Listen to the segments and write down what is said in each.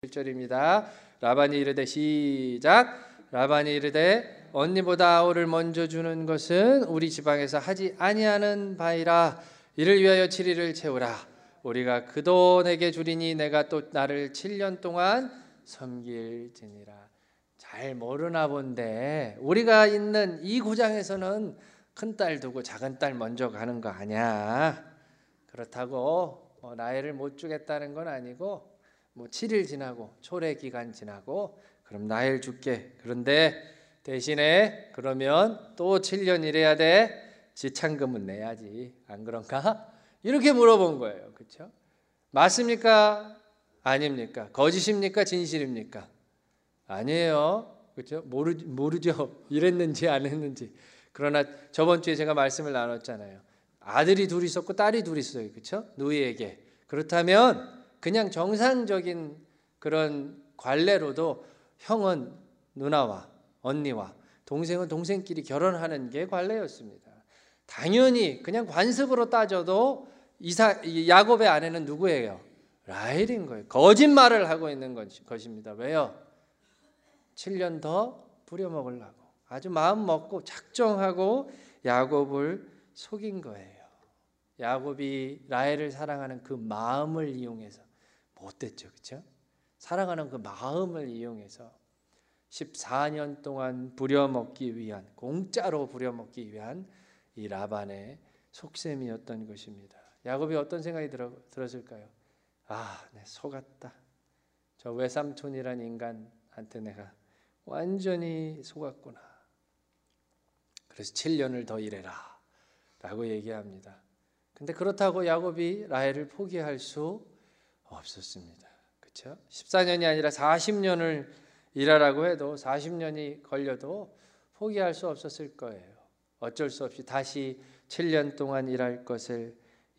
7절입니다. 라반이 이르되 시작. 라반이 이르되 언니보다 아우를 먼저 주는 것은 우리 지방에서 하지 아니하는 바이라. 이를 위하여 7일을 채우라. 우리가 그 돈 내게 주리니 내가 또 나를 7년 동안 섬길지니라. 잘 모르나 본데 우리가 있는 이 고장에서는 큰딸 두고 작은딸 먼저 가는 거 아니야. 그렇다고 나이를 못 주겠다는 건 아니고 7일 지나고 초래 기간 지나고 그럼 나이를 줄게. 그런데 대신에 그러면 또 7년 일해야 돼. 지참금은 내야지. 안 그런가? 이렇게 물어본 거예요. 그렇죠? 맞습니까? 아닙니까? 거짓입니까? 진실입니까? 아니에요. 그렇죠? 모르죠. 이랬는지 안 했는지. 그러나 저번 주에 제가 말씀을 나눴잖아요. 아들이 둘 있었고 딸이 둘 있어요. 그렇죠? 누이에게. 그렇다면 그냥 정상적인 그런 관례로도 형은 누나와 언니와 동생은 동생끼리 결혼하는 게 관례였습니다. 당연히 그냥 관습으로 따져도 야곱의 아내는 누구예요? 라헬인 거예요. 거짓말을 하고 있는 것입니다. 왜요? 7년 더 부려먹으려고 아주 마음 먹고 작정하고 야곱을 속인 거예요. 야곱이 라헬을 사랑하는 그 마음을 이용해서 못됐죠. 그렇죠? 사랑하는 그 마음을 이용해서 14년 동안 부려먹기 위한, 공짜로 부려먹기 위한 이 라반의 속셈이었던 것입니다. 야곱이 어떤 생각이 들었을까요? 내 속았다. 저 외삼촌이란 인간한테 내가 완전히 속았구나. 그래서 7년을 더 일해라 라고 얘기합니다. 근데 그렇다고 야곱이 라헬을 포기할 수 없었습니다. 그렇죠? 14년이 아니라 40년을 일하라고 해도 40년이 걸려도 포기할 수 없었을 거예요. 어쩔 수 없이 다시 7년 동안 일할 것을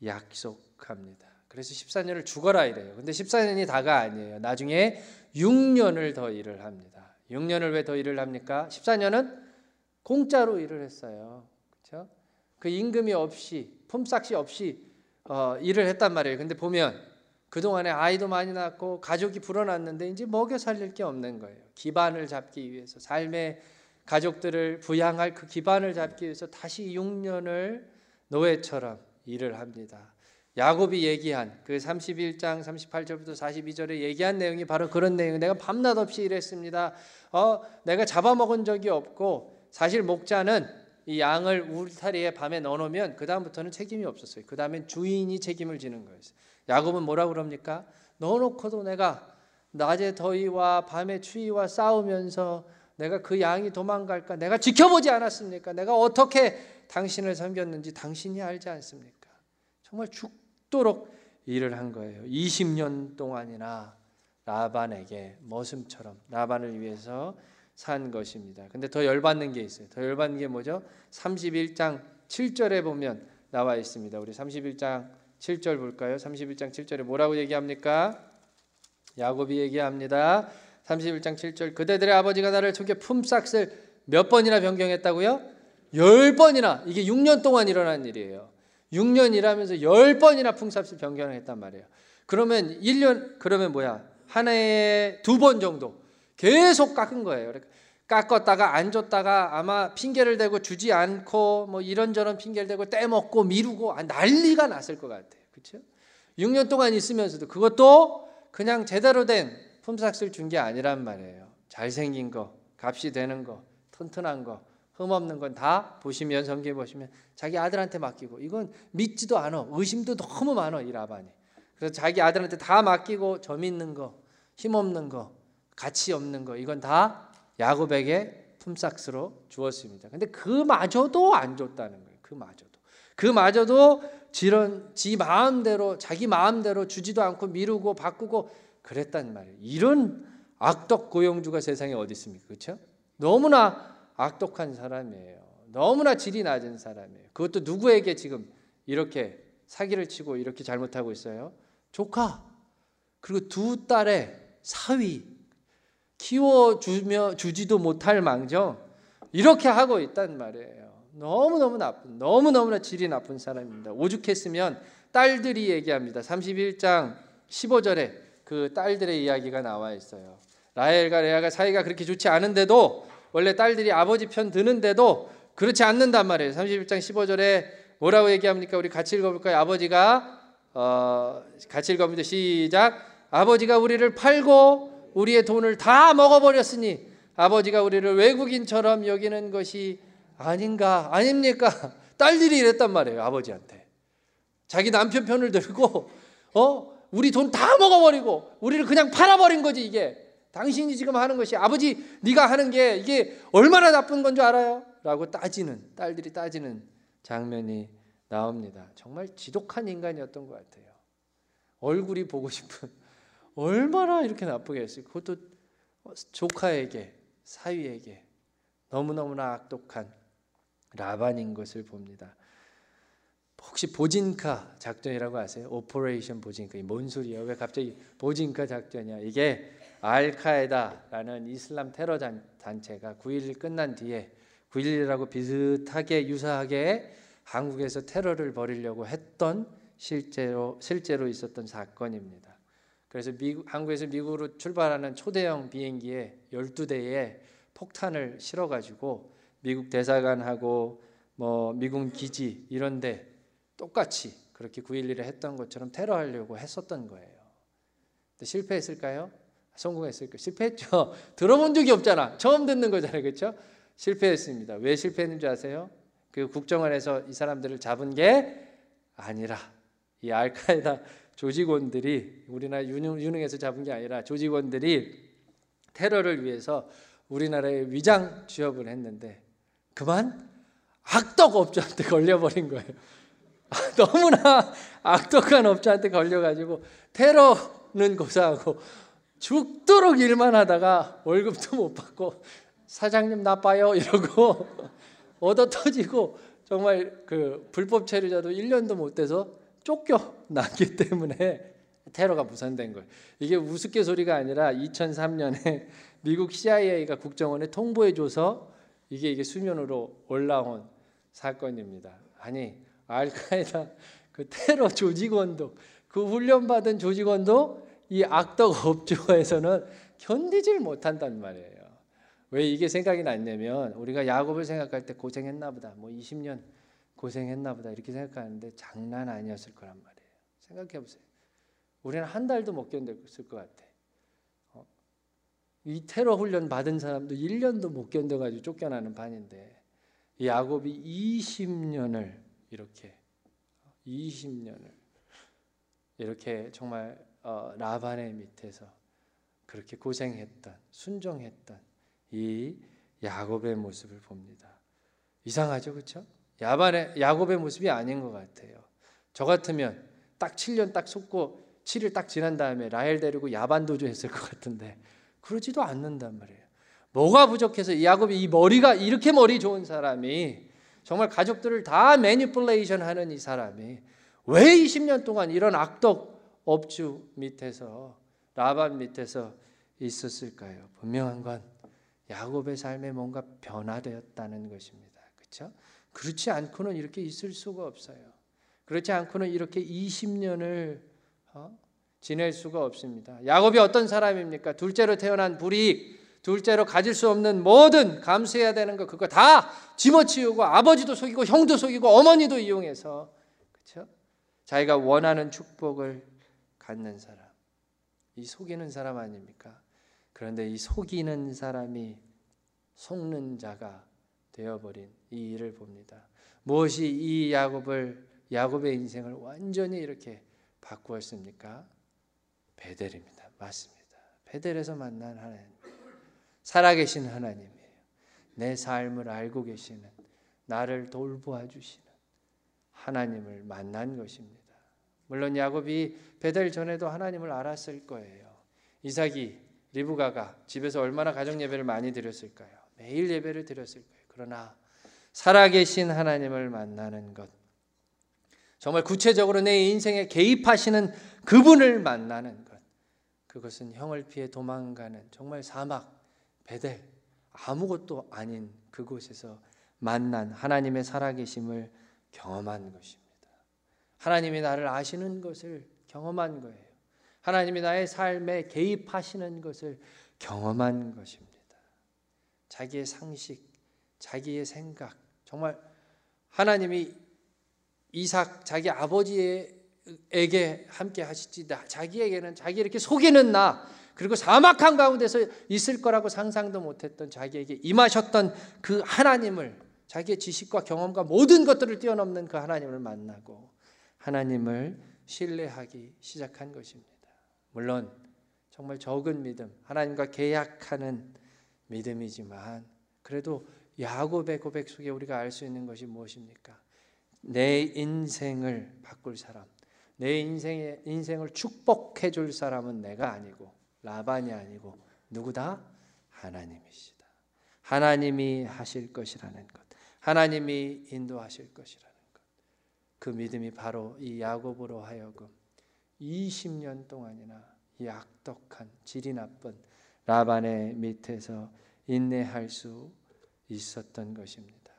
약속합니다. 그래서 14년을 죽어라 이래요. 근데 14년이 다가 아니에요. 나중에 6년을 더 일을 합니다. 6년을 왜 더 일을 합니까? 14년은 공짜로 일을 했어요. 그렇죠? 그 임금이 없이, 품삯이 없이 일을 했단 말이에요. 근데 보면 그동안에 아이도 많이 낳고 가족이 불어났는데 이제 먹여 살릴 게 없는 거예요. 기반을 잡기 위해서, 삶의 가족들을 부양할 그 기반을 잡기 위해서 다시 6년을 노예처럼 일을 합니다. 야곱이 얘기한 그 31장 38절부터 42절에 얘기한 내용이 바로 그런 내용이에요. 내가 밤낮 없이 일했습니다. 내가 잡아먹은 적이 없고, 사실 목자는 이 양을 울타리에 밤에 넣어놓으면 그 다음부터는 책임이 없었어요. 그 다음엔 주인이 책임을 지는 거였어요. 야곱은 뭐라고 그럽니까? 넣어놓고도 내가 낮에 더위와 밤에 추위와 싸우면서 내가 그 양이 도망갈까 내가 지켜보지 않았습니까? 내가 어떻게 당신을 섬겼는지 당신이 알지 않습니까? 정말 죽도록 일을 한 거예요. 20년 동안이나 라반에게 머슴처럼 라반을 위해서 산 것입니다. 근데 더 열받는 게 있어요. 더 열받는 게 뭐죠? 31장 7절에 보면 나와 있습니다. 우리 31장 7절 볼까요? 31장 7절에 뭐라고 얘기합니까? 야곱이 얘기합니다. 31장 7절 그대들의 아버지가 나를 속여 품삯을 몇 번이나 변경했다고요? 10번이나. 이게 6년 동안 일어난 일이에요. 6년 일하면서 10번이나 품삯을 변경했단 말이에요. 그러면 1년 그러면 뭐야? 한 해에 2번 정도 계속 깎은 거예요. 깎았다가 안 줬다가 아마 핑계를 대고 주지 않고 뭐 이런저런 핑계를 대고 떼먹고 미루고 난리가 났을 것 같아요. 그렇죠? 6년 동안 있으면서도 그것도 그냥 제대로 된 품삯을 준 게 아니란 말이에요. 잘생긴 거, 값이 되는 거, 튼튼한 거, 흠없는 건 다 보시면 성경에 보시면 자기 아들한테 맡기고, 이건 믿지도 않아. 의심도 너무 많아 이 라반이. 그래서 자기 아들한테 다 맡기고 점 있는 거, 힘없는 거, 가치 없는 거 이건 다 야곱에게 품삯으로 주었습니다. 근데 그마저도 안 줬다는 거예요. 그마저도 지 마음대로 자기 마음대로 주지도 않고 미루고 바꾸고 그랬단 말이에요. 이런 악덕 고용주가 세상에 어디 있습니까? 그렇죠? 너무나 악독한 사람이에요. 너무나 질이 낮은 사람이에요. 그것도 누구에게 지금 이렇게 사기를 치고 이렇게 잘못하고 있어요? 조카 그리고 두 딸의 사위 키워주지도 못할 망정 이렇게 하고 있단 말이에요. 너무너무 나쁜, 너무너무나 질이 나쁜 사람입니다. 오죽했으면 딸들이 얘기합니다. 31장 15절에 그 딸들의 이야기가 나와 있어요. 라헬과 레아가 사이가 그렇게 좋지 않은데도 원래 딸들이 아버지 편 드는데도 그렇지 않는단 말이에요. 31장 15절에 뭐라고 얘기합니까? 우리 같이 읽어볼까요? 아버지가 같이 읽어봅니다. 시작. 아버지가 우리를 팔고 우리의 돈을 다 먹어버렸으니 아버지가 우리를 외국인처럼 여기는 것이 아닙니까? 딸들이 이랬단 말이에요. 아버지한테 자기 남편 편을 들고 우리 돈 다 먹어버리고 우리를 그냥 팔아버린 거지. 이게 당신이 지금 하는 것이 아버지 네가 하는 게 이게 얼마나 나쁜 건 줄 알아요? 라고 딸들이 따지는 장면이 나옵니다. 정말 지독한 인간이었던 것 같아요. 얼굴이 보고 싶은, 얼마나 이렇게 나쁘게 했어요. 그것도 조카에게, 사위에게 너무너무나 악독한 라반인 것을 봅니다. 혹시 보진카 작전이라고 아세요? 오퍼레이션 보진카. 뭔 소리야? 왜 갑자기 보진카 작전이야? 이게 알카에다라는 이슬람 테러 단체가 9.11 끝난 뒤에 9.11이라고 비슷하게 유사하게 한국에서 테러를 벌이려고 했던 실제로 있었던 사건입니다. 그래서 한국에서 미국으로 출발하는 초대형 비행기에 12대에 폭탄을 실어가지고 미국 대사관하고 미군 기지 이런데 똑같이 그렇게 9.11에 했던 것처럼 테러하려고 했었던 거예요. 근데 실패했을까요? 성공했을까요? 실패했죠. 들어본 적이 없잖아. 처음 듣는 거잖아요. 그렇죠? 실패했습니다. 왜 실패했는지 아세요? 그 국정원에서 이 사람들을 잡은 게 아니라 이 알카에다 조직원들이 우리나라 유능해서 잡은 게 아니라 조직원들이 테러를 위해서 우리나라에 위장 취업을 했는데 그만 악덕 업자한테 걸려버린 거예요. 너무나 악독한 업자한테 걸려가지고 테러는 고사하고 죽도록 일만 하다가 월급도 못 받고 사장님 나빠요 이러고 얻어터지고 정말 그 불법 체류자도 1년도 못 돼서 쫓겨났기 때문에 테러가 무산된 거예요. 이게 우스갯소리가 아니라 2003년에 미국 CIA가 국정원에 통보해줘서 이게 수면으로 올라온 사건입니다. 아니 알카에다 그 테러 조직원도 그 훈련받은 조직원도 이 악덕 업주에서는 견디질 못한단 말이에요. 왜 이게 생각이 났냐면 우리가 야곱을 생각할 때 고생했나 보다 20년 고생했나 보다 이렇게 생각하는데 장난 아니었을 거란 말이에요. 생각해 보세요. 우리는 한 달도 못 견뎠을 것 같아. 이 테러 훈련 받은 사람도 1년도 못 견뎌가지고 쫓겨나는 판인데 이 야곱이 20년을 이렇게 정말 라반의 밑에서 그렇게 고생했던 순종했던 이 야곱의 모습을 봅니다. 이상하죠, 그렇죠? 야곱의 모습이 아닌 것 같아요. 저 같으면 딱 7년 딱 속고 7일 딱 지난 다음에 라헬 데리고 야반도주 했을 것 같은데 그러지도 않는단 말이에요. 뭐가 부족해서 이 야곱이 이 머리가 이렇게 머리 좋은 사람이 정말 가족들을 다 매니플레이션 하는 이 사람이 왜 20년 동안 이런 악덕 업주 밑에서 라반 밑에서 있었을까요? 분명한 건 야곱의 삶에 뭔가 변화되었다는 것입니다. 그렇죠? 그렇지 않고는 이렇게 있을 수가 없어요. 그렇지 않고는 이렇게 20년을 지낼 수가 없습니다. 야곱이 어떤 사람입니까? 둘째로 태어난 불이익, 둘째로 가질 수 없는 뭐든 감수해야 되는 거 그거 다 집어치우고 아버지도 속이고 형도 속이고 어머니도 이용해서 그렇죠? 자기가 원하는 축복을 갖는 사람, 이 속이는 사람 아닙니까? 그런데 이 속이는 사람이 속는 자가 되어버린 이 일을 봅니다. 무엇이 이 야곱의 인생을 완전히 이렇게 바꾸었습니까? 베델입니다. 맞습니다. 베델에서 만난 하나님, 살아계신 하나님이에요. 내 삶을 알고 계시는, 나를 돌보아 주시는 하나님을 만난 것입니다. 물론 야곱이 베델 전에도 하나님을 알았을 거예요. 이삭이 리브가가 집에서 얼마나 가정 예배를 많이 드렸을까요? 매일 예배를 드렸을 거예요. 그러나 살아계신 하나님을 만나는 것, 정말 구체적으로 내 인생에 개입하시는 그분을 만나는 것, 그것은 형을 피해 도망가는 정말 사막, 베델, 아무것도 아닌 그곳에서 만난 하나님의 살아계심을 경험한 것입니다. 하나님이 나를 아시는 것을 경험한 거예요. 하나님이 나의 삶에 개입하시는 것을 경험한 것입니다. 자기의 상식, 자기의 생각, 정말 하나님이 이삭 자기 아버지에게 함께 하시지 자기에게는 자기 이렇게 속이는 나, 그리고 사막한 가운데서 있을 거라고 상상도 못했던 자기에게 임하셨던 그 하나님을, 자기의 지식과 경험과 모든 것들을 뛰어넘는 그 하나님을 만나고 하나님을 신뢰하기 시작한 것입니다. 물론 정말 적은 믿음, 하나님과 계약하는 믿음이지만 그래도 야곱의 고백 속에 우리가 알 수 있는 것이 무엇입니까? 내 인생을 바꿀 사람, 내 인생을 축복해 줄 사람은 내가 아니고 라반이 아니고 누구다? 하나님이시다. 하나님이 하실 것이라는 것, 하나님이 인도하실 것이라는 것, 그 믿음이 바로 이 야곱으로 하여금 20년 동안이나 이 악독한 질이 나쁜 라반의 밑에서 인내할 수 있었던 것입니다.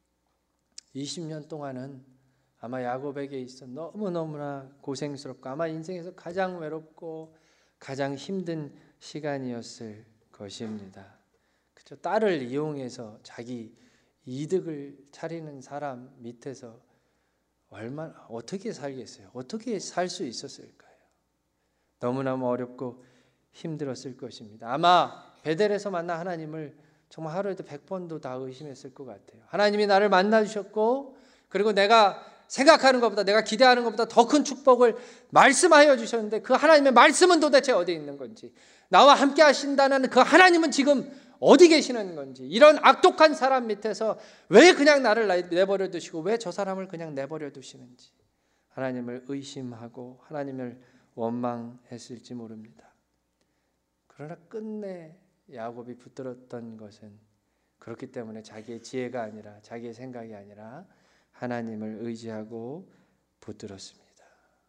20년 동안은 아마 야곱에게 있어 너무너무나 고생스럽고 아마 인생에서 가장 외롭고 가장 힘든 시간이었을 것입니다. 그죠? 딸을 이용해서 자기 이득을 차리는 사람 밑에서 얼마나 어떻게 살겠어요? 어떻게 살 수 있었을까요? 너무너무 어렵고 힘들었을 것입니다. 아마 베델에서 만난 하나님을 정말 하루에도 100번도 다 의심했을 것 같아요. 하나님이 나를 만나주셨고 그리고 내가 생각하는 것보다, 내가 기대하는 것보다 더 큰 축복을 말씀하여 주셨는데 그 하나님의 말씀은 도대체 어디 있는 건지, 나와 함께 하신다는 그 하나님은 지금 어디 계시는 건지, 이런 악독한 사람 밑에서 왜 그냥 나를 내버려 두시고 왜 저 사람을 그냥 내버려 두시는지 하나님을 의심하고 하나님을 원망했을지 모릅니다. 그러나 끝내 야곱이 붙들었던 것은 그렇기 때문에 자기의 지혜가 아니라, 자기의 생각이 아니라 하나님을 의지하고 붙들었습니다.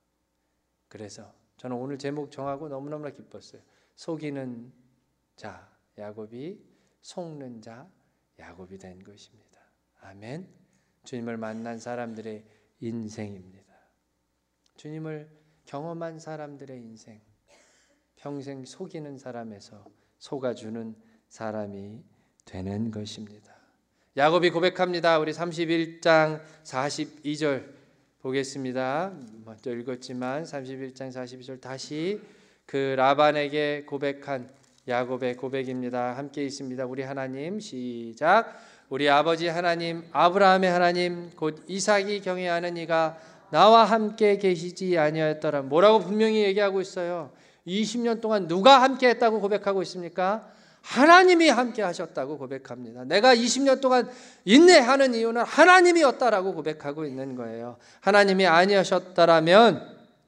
그래서 저는 오늘 제목 정하고 너무너무나 기뻤어요. 속이는 자 야곱이, 속는 자 야곱이 된 것입니다. 아멘. 주님을 만난 사람들의 인생입니다. 주님을 경험한 사람들의 인생, 평생 속이는 사람에서 속아주는 사람이 되는 것입니다. 야곱이 고백합니다. 우리 31장 42절 보겠습니다. 먼저 읽었지만 31장 42절 다시 그 라반에게 고백한 야곱의 고백입니다. 함께 있습니다. 우리 하나님 시작. 우리 아버지 하나님, 아브라함의 하나님, 곧 이삭이 경외하는 이가 나와 함께 계시지 아니하였더라. 뭐라고 분명히 얘기하고 있어요. 20년 동안 누가 함께 했다고 고백하고 있습니까? 하나님이 함께 하셨다고 고백합니다. 내가 20년 동안 인내하는 이유는 하나님이었다라고 고백하고 있는 거예요. 하나님이 아니하셨다라면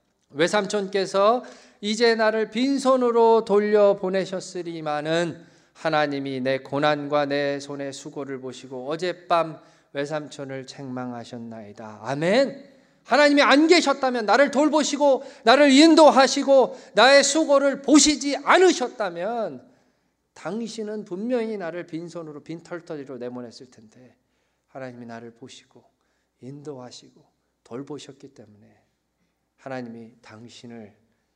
외삼촌께서 이제 나를 빈손으로 돌려보내셨으리마는 하나님이 내 고난과 내 손의 수고를 보시고 어젯밤 외삼촌을 책망하셨나이다. 아멘. 하나님이 안 계셨다면, 나를 돌보시고 나를 인도하시고 나의 수고를 보시지 않으셨다면 당신은 분명히 나를 빈손으로 빈털터리로 내보냈을 텐데 하나님이 나를 보시고 인도하시고 돌보셨기 때문에 하나님이 당신을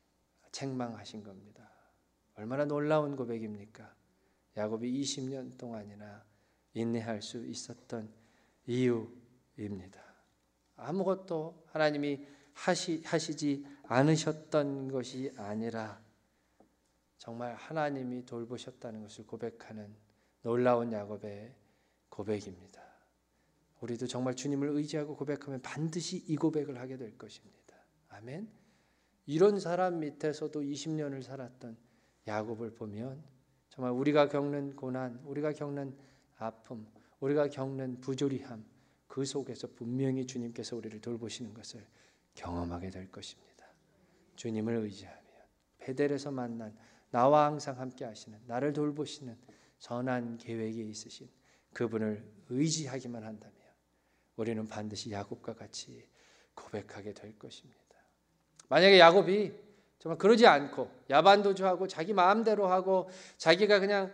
책망하신 겁니다. 얼마나 놀라운 고백입니까? 야곱이 20년 동안이나 인내할 수 있었던 이유입니다. 아무것도 하나님이 하시지 않으셨던 것이 아니라 정말 하나님이 돌보셨다는 것을 고백하는 놀라운 야곱의 고백입니다. 우리도 정말 주님을 의지하고 고백하면 반드시 이 고백을 하게 될 것입니다. 아멘. 이런 사람 밑에서도 20년을 살았던 야곱을 보면 정말 우리가 겪는 고난, 우리가 겪는 아픔, 우리가 겪는 부조리함, 그 속에서 분명히 주님께서 우리를 돌보시는 것을 경험하게 될 것입니다. 주님을 의지하면 베델에서 만난 나와 항상 함께 하시는, 나를 돌보시는 선한 계획이 있으신 그분을 의지하기만 한다면 우리는 반드시 야곱과 같이 고백하게 될 것입니다. 만약에 야곱이 정말 그러지 않고 야반도주하고 자기 마음대로 하고 자기가 그냥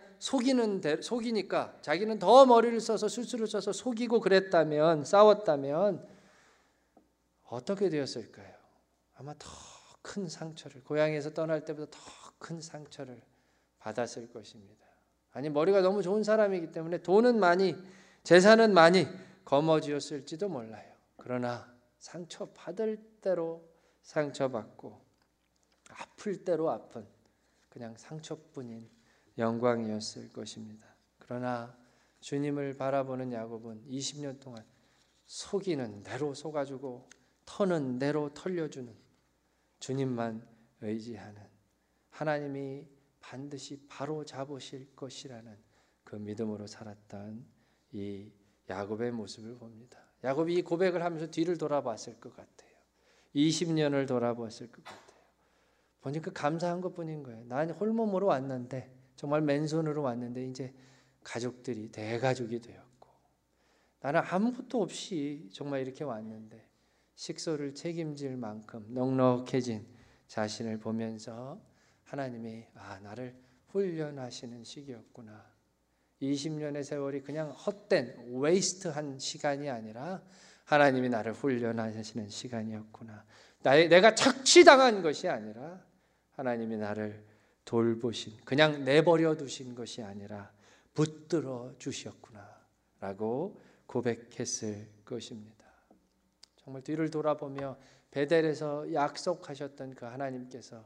속이니까 자기는 더 머리를 써서 술수를 써서 속이고 그랬다면, 싸웠다면 어떻게 되었을까요? 아마 더 큰 상처를, 고향에서 떠날 때보다 더 큰 상처를 받았을 것입니다. 아니, 머리가 너무 좋은 사람이기 때문에 돈은 많이, 재산은 많이 거머쥐었을지도 몰라요. 그러나 상처받을 대로 상처받고 아플 대로 아픈 그냥 상처뿐인 영광이었을 것입니다. 그러나 주님을 바라보는 야곱은 20년 동안 속이는 대로 속아주고 터는 대로 털려주는, 주님만 의지하는, 하나님이 반드시 바로 잡으실 것이라는 그 믿음으로 살았던 이 야곱의 모습을 봅니다. 야곱이 이 고백을 하면서 뒤를 돌아봤을 것 같아요. 20년을 돌아봤을 것 같아요. 보니까 감사한 것뿐인 거예요. 난 홀몸으로 왔는데, 정말 맨손으로 왔는데 이제 가족들이 대가족이 되었고, 나는 아무것도 없이 정말 이렇게 왔는데 식소를 책임질 만큼 넉넉해진 자신을 보면서 하나님이 나를 훈련하시는 시기였구나. 20년의 세월이 그냥 헛된 웨이스트한 시간이 아니라 하나님이 나를 훈련하시는 시간이었구나. 내가 착취당한 것이 아니라 하나님이 나를 돌보신, 그냥 내버려 두신 것이 아니라 붙들어 주셨구나 라고 고백했을 것입니다. 정말 뒤를 돌아보며 베델에서 약속하셨던 그 하나님께서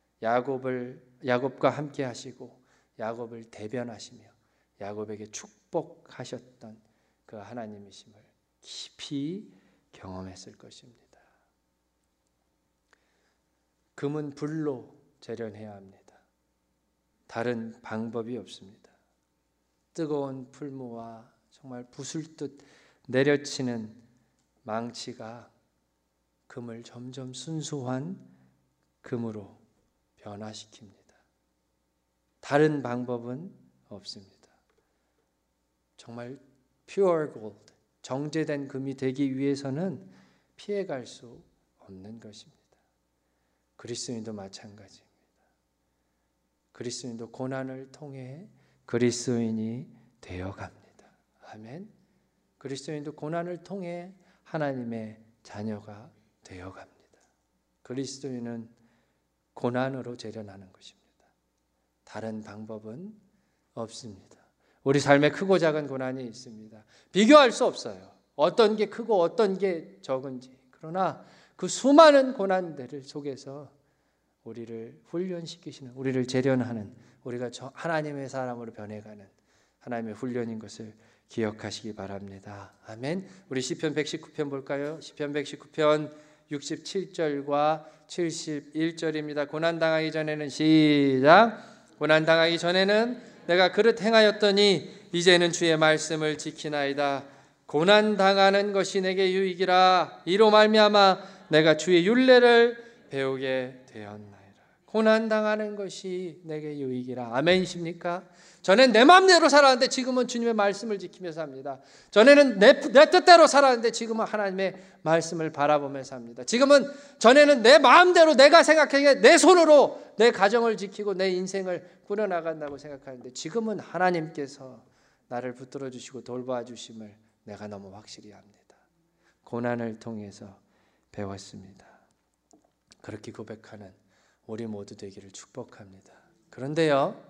야곱과 함께 하시고 야곱을 대변하시며 야곱에게 축복하셨던 그 하나님이심을 깊이 경험했을 것입니다. 금은 불로 재련해야 합니다. 다른 방법이 없습니다. 뜨거운 풀무와 정말 부술듯 내려치는 망치가 금을 점점 순수한 금으로 변화시킵니다. 다른 방법은 없습니다. 정말 pure gold, 정제된 금이 되기 위해서는 피해갈 수 없는 것입니다. 그리스도인도 마찬가지입니다. 그리스도인도 고난을 통해 그리스도인이 되어갑니다. 아멘. 그리스도인도 고난을 통해 하나님의 자녀가 되어갑니다. 그리스도인은 고난으로 재련하는 것입니다. 다른 방법은 없습니다. 우리 삶에 크고 작은 고난이 있습니다. 비교할 수 없어요. 어떤 게 크고 어떤 게 적은지. 그러나 그 수많은 고난들 속에서 우리를 훈련시키시는, 우리를 재련하는, 우리가 하나님의 사람으로 변해가는 하나님의 훈련인 것을 기억하시기 바랍니다. 아멘. 우리 시편 119편 볼까요? 시편 119편 67절과 71절입니다. 고난당하기 전에는 시작. 고난당하기 전에는 내가 그릇 행하였더니 이제는 주의 말씀을 지키나이다. 고난당하는 것이 내게 유익이라. 이로 말미암아 내가 주의 율례를 배우게 되었나이다. 고난당하는 것이 내게 유익이라. 아멘이십니까? 전엔 내 마음대로 살았는데 지금은 주님의 말씀을 지키며 삽니다. 전에는 내 뜻대로 살았는데 지금은 하나님의 말씀을 바라보며 삽니다. 전에는 내 마음대로 내가 생각하기에 내 손으로 내 가정을 지키고 내 인생을 꾸려나간다고 생각하는데 지금은 하나님께서 나를 붙들어 주시고 돌봐 주심을 내가 너무 확실히 합니다. 고난을 통해서 배웠습니다. 그렇게 고백하는 우리 모두 되기를 축복합니다. 그런데요.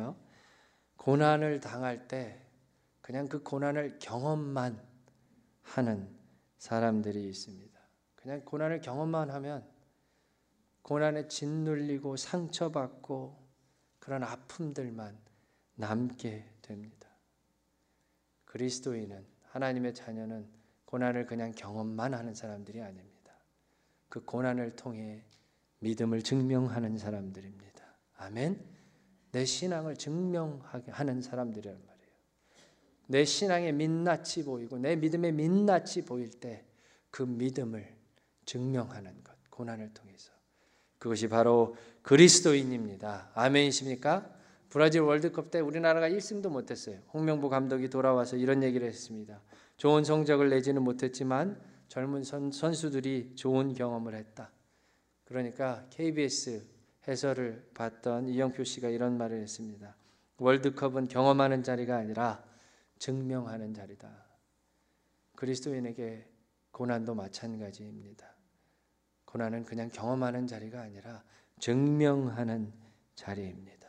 고난을 당할 때 그냥 그 고난을 경험만 하는 사람들이 있습니다. 그냥 고난을 경험만 하면 고난에 짓눌리고 상처받고 그런 아픔들만 남게 됩니다. 그리스도인은, 하나님의 자녀는 고난을 그냥 경험만 하는 사람들이 아닙니다. 그 고난을 통해 믿음을 증명하는 사람들입니다. 아멘. 내 신앙을 증명하게 하는 사람들이란 말이에요. 내 신앙의 민낯이 보이고 내 믿음의 민낯이 보일 때 그 믿음을 증명하는 것, 고난을 통해서. 그것이 바로 그리스도인입니다. 아멘이십니까? 브라질 월드컵 때 우리나라가 1승도 못했어요. 홍명보 감독이 돌아와서 이런 얘기를 했습니다. 좋은 성적을 내지는 못했지만 젊은 선수들이 좋은 경험을 했다. 그러니까 KBS 해설을 봤던 이영표 씨가 이런 말을 했습니다. 월드컵은 경험하는 자리가 아니라 증명하는 자리다. 그리스도인에게 고난도 마찬가지입니다. 고난은 그냥 경험하는 자리가 아니라 증명하는 자리입니다.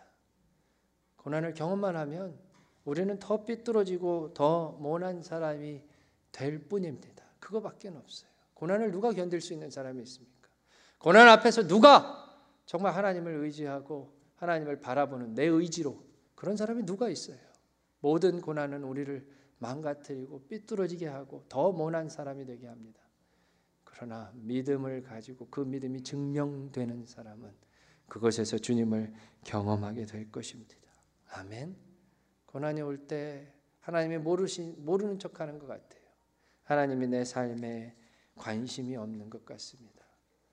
고난을 경험만 하면 우리는 더 삐뚤어지고 더 모난 사람이 될 뿐입니다. 그거밖에 없어요. 고난을 누가 견딜 수 있는 사람이 있습니까? 고난 앞에서 누가 정말 하나님을 의지하고 하나님을 바라보는 내 의지로 그런 사람이 누가 있어요? 모든 고난은 우리를 망가뜨리고 삐뚤어지게 하고 더 모난 사람이 되게 합니다. 그러나 믿음을 가지고 그 믿음이 증명되는 사람은 그것에서 주님을 경험하게 될 것입니다. 아멘. 고난이 올 때 하나님이 모르는 척하는 것 같아요. 하나님이 내 삶에 관심이 없는 것 같습니다.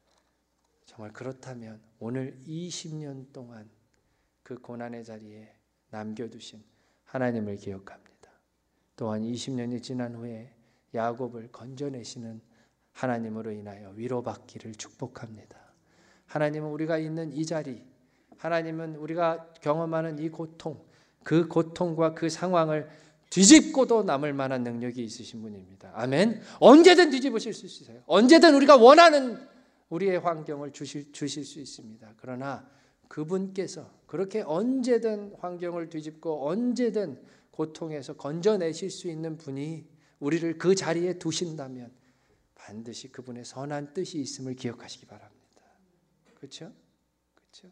정말 그렇다면 오늘 20년 동안 그 고난의 자리에 남겨두신 하나님을 기억합니다. 또한 20년이 지난 후에 야곱을 건져내시는 하나님으로 인하여 위로받기를 축복합니다. 하나님은 우리가 있는 이 자리, 하나님은 우리가 경험하는 이 고통, 그 고통과 그 상황을 뒤집고도 남을 만한 능력이 있으신 분입니다. 아멘. 언제든 뒤집으실 수 있어요. 언제든 우리가 원하는 우리의 환경을 주실 수 있습니다. 그러나 그분께서 그렇게 언제든 환경을 뒤집고 언제든 고통에서 건져내실 수 있는 분이 우리를 그 자리에 두신다면 반드시 그분의 선한 뜻이 있음을 기억하시기 바랍니다. 그렇죠? 그렇죠?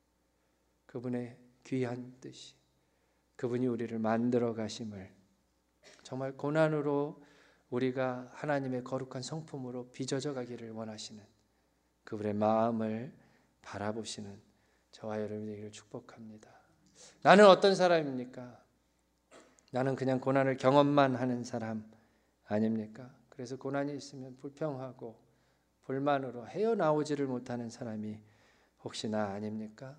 그분의 귀한 뜻이, 그분이 우리를 만들어 가심을, 정말 고난으로 우리가 하나님의 거룩한 성품으로 빚어져 가기를 원하시는 그분의 마음을 바라보시는 저와 여러분이 되기를 축복합니다. 나는 어떤 사람입니까? 나는 그냥 고난을 경험만 하는 사람 아닙니까? 그래서 고난이 있으면 불평하고 불만으로 헤어나오지를 못하는 사람이 혹시 나 아닙니까?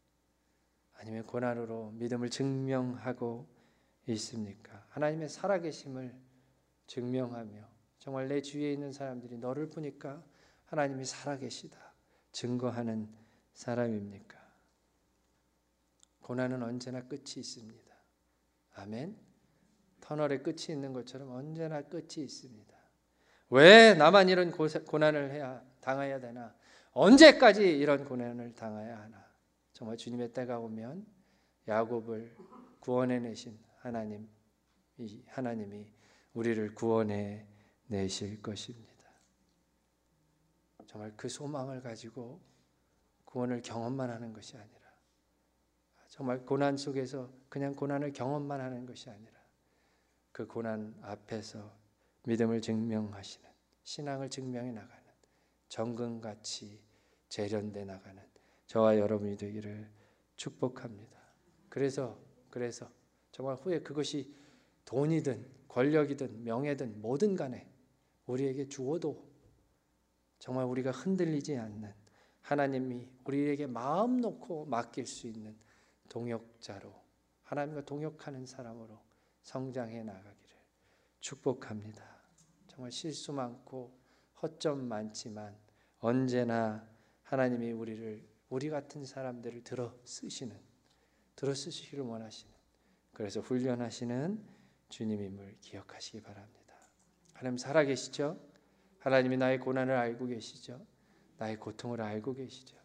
아니면 고난으로 믿음을 증명하고 있습니까? 하나님의 살아계심을 증명하며 정말 내 주위에 있는 사람들이 너를 보니까 하나님이 살아계시다 증거하는 사람입니까? 고난은 언제나 끝이 있습니다. 아멘. 터널에 끝이 있는 것처럼 언제나 끝이 있습니다. 왜 나만 이런 고난을 당해야 되나? 언제까지 이런 고난을 당해야 하나? 정말 주님의 때가 오면 야곱을 구원해내신 하나님이 우리를 구원해 내실 것입니다. 정말 그 소망을 가지고 구원을 경험만 하는 것이 아니라, 정말 고난 속에서 그냥 고난을 경험만 하는 것이 아니라 그 고난 앞에서 믿음을 증명하시는, 신앙을 증명해 나가는, 정금같이 재련돼 나가는 저와 여러분이 되기를 축복합니다. 그래서 정말 후에 그것이 돈이든 권력이든 명예든 뭐든 간에 우리에게 주어도 정말 우리가 흔들리지 않는, 하나님이 우리에게 마음 놓고 맡길 수 있는 동역자로, 하나님과 동역하는 사람으로 성장해 나가기를 축복합니다. 정말 실수 많고 허점 많지만 언제나 하나님이 우리 같은 사람들을 들어 쓰시기를 원하시는, 그래서 훈련하시는 주님임을 기억하시기 바랍니다. 하나님 살아계시죠? 하나님이 나의 고난을 알고 계시죠? 나의 고통을 알고 계시죠?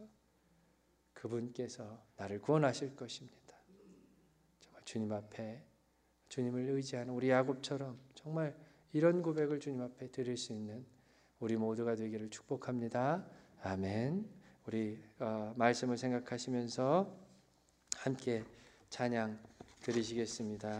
그분께서 나를 구원하실 것입니다. 정말 주님 앞에 주님을 의지하는 우리 야곱처럼 정말 이런 고백을 주님 앞에 드릴 수 있는 우리 모두가 되기를 축복합니다. 아멘. 우리 말씀을 생각하시면서 함께 찬양 드리시겠습니다.